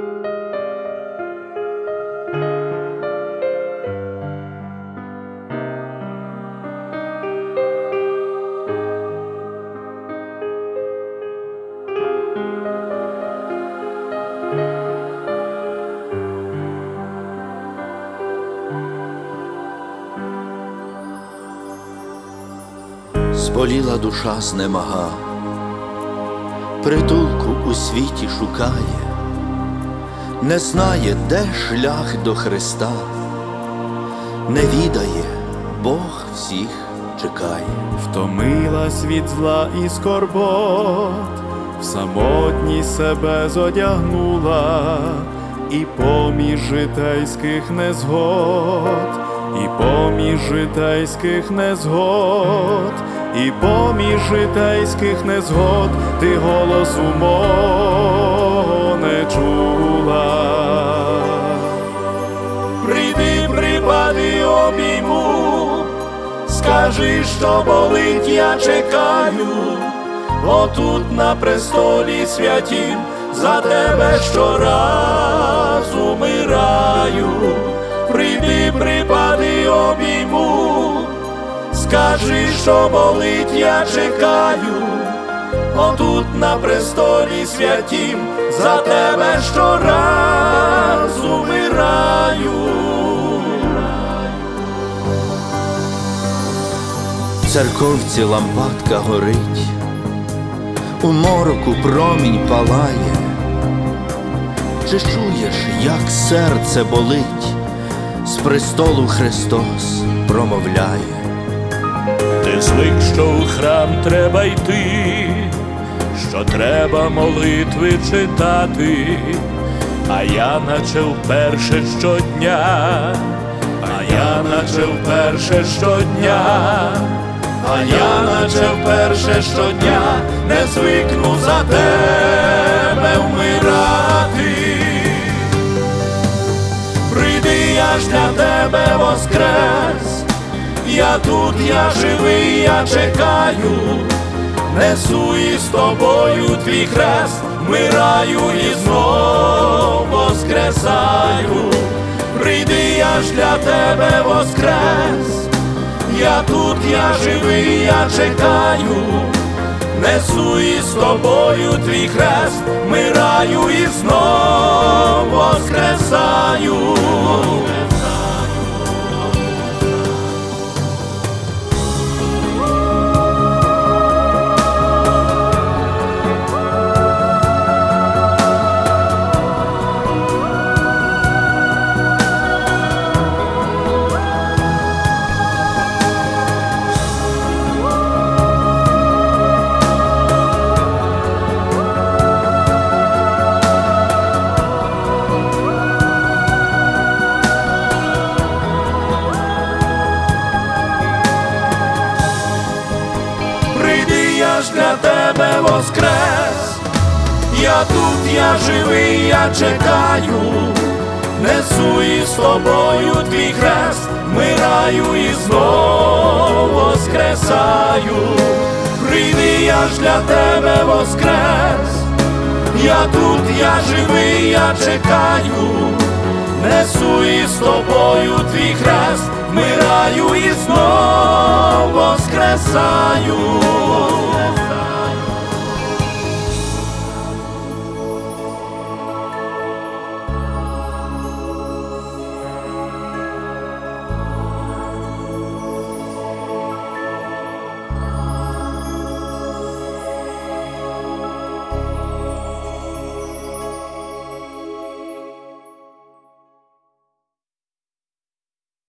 Зболіла душа знемага, притулку у світі шукає, не знає, де шлях до Христа, не відає, Бог всіх чекає. Втомилась від зла і скорбот, в самотність себе зодягнула, і поміж житейських незгод, і поміж житейських незгод, і поміж житейських незгод ти голосу мого не чула. Прийди, припади, обійму, скажи, що болить, я чекаю, отут на престолі святім за тебе щораз умираю. Прийди, припади, обійму, скажи, що болить, я чекаю, отут на престолі святім за тебе щораз умираю. В церковці лампадка горить, у мороку промінь палає. Чи чуєш, як серце болить, з престолу Христос промовляє? Ти звик, що у храм треба йти, що треба молитви читати, а я наче вперше щодня, а я наче вперше щодня, а я наче вперше щодня не звикну за тебе вмирати. Прийди, я ж для тебе воскрес, я тут, я живий, я чекаю, несу із тобою твій хрест, вмираю і знов воскресаю. Прийди, я ж для тебе воскрес, я тут, я живий, я чекаю, несу із тобою твій хрест, вмираю і знов воскресаю. Я ж для тебе воскрес, я тут, я живий, я чекаю, несу із тобою твій хрест, вмираю і знов воскресаю. Прийди, я ж для тебе воскрес, я тут, я живий, я чекаю, несу із тобою твій хрест, вмираю і знов воскресаю.